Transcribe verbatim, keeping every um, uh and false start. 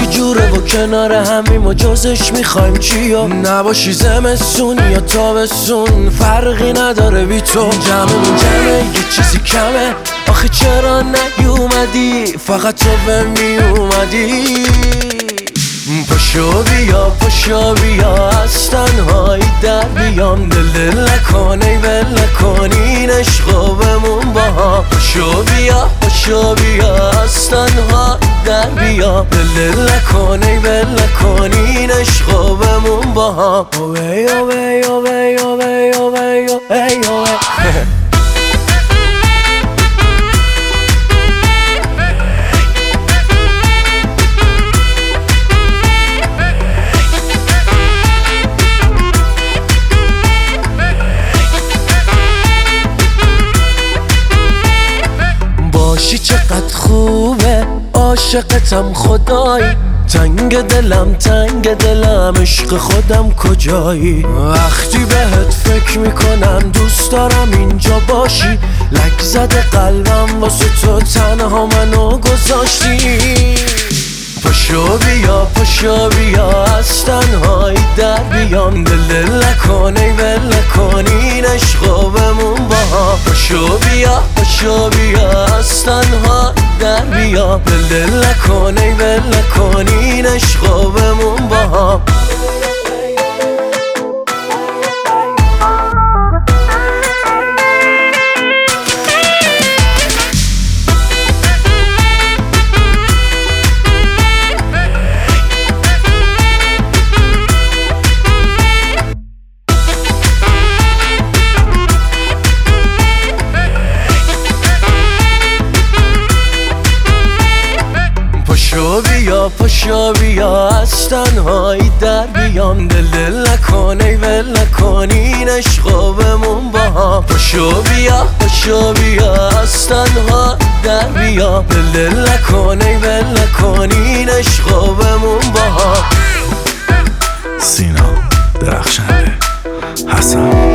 چی جوره و کنار همیم و جزش میخوایم چیا؟ نباشی زمستون یا تابستون فرقی نداره بی تو. جمعمون جمعه یه چیزی کمه، آخه چرا نیومدی؟ فقط تو به میومدی. پاشو بیا پاشو بیا از تنهایی در بیام، دل دل نکنی ول نکنی این عشقو بمون با هم. پاشو بیا پاشو بیا از تنهایی در بیام، دل دل نکنی ول نکنی این عشقو بمون با هم. اوی اوی اوی اوی اوی اوی اوی باشی چقدر خوبه، عاشقتم خدایی، تنگ دلم تنگ دلم عشق خودم کجایی؟ وقتی بهت فکر میکنم دوست دارم اینجا باشی، لک زده قلبم واسه تو تنها منو گذاشتی. پاشو بیا پاشو بیا از تنهایی در بیام، دل دل نکنی ول نکنی این عشقو بمون با هم. پاشو بیا پاشو بیا از تنهایی در بیام، دل دل نکنی ول نکنی این عشقو بمون با هم. پاشو بیا پاشو بیا از تنهایی در بیام، دل دل نکنی ول نکنی این عشقو بمون با هم. پاشو بیا پاشو بیا از تنهایی در بیام، دل دل نکنی ول نکنی این عشقو بمون با هم. سینا درخشنده حسن